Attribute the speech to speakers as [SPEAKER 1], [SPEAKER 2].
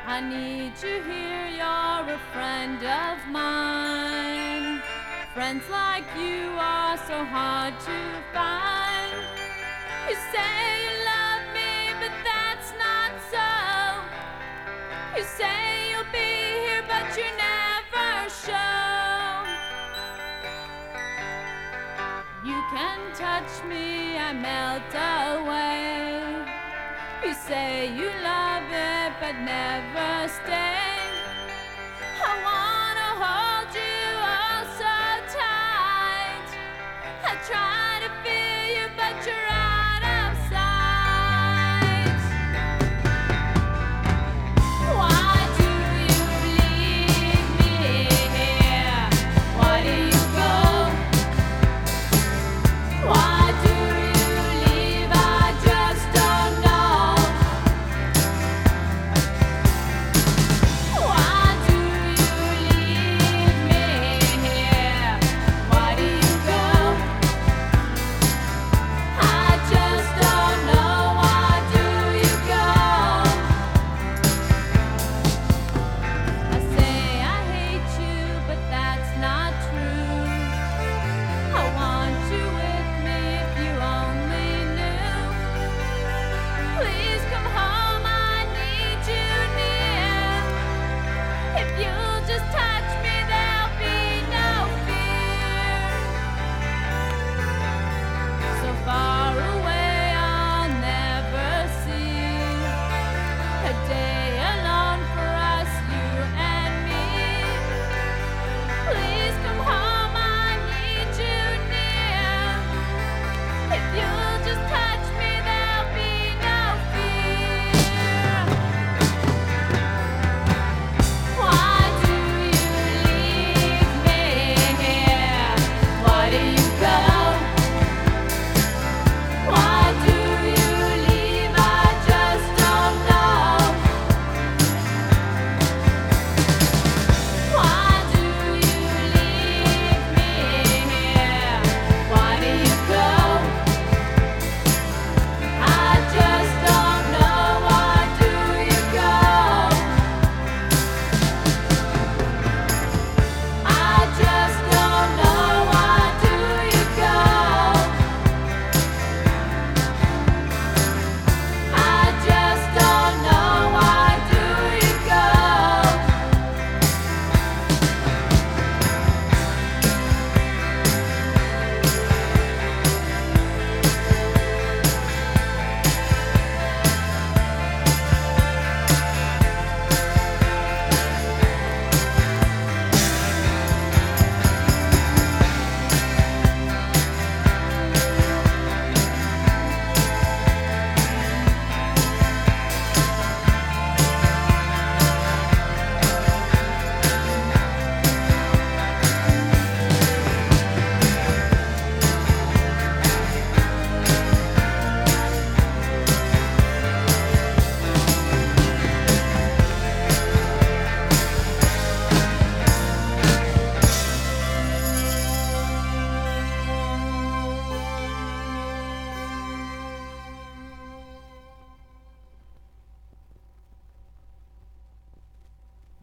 [SPEAKER 1] I need you here, you're a friend of mine. Friends like you are so hard to find. You say you love me, but that's not so. You say you'll be here, but you never show. You can touch me, I melt away. You say you love it, but never stay.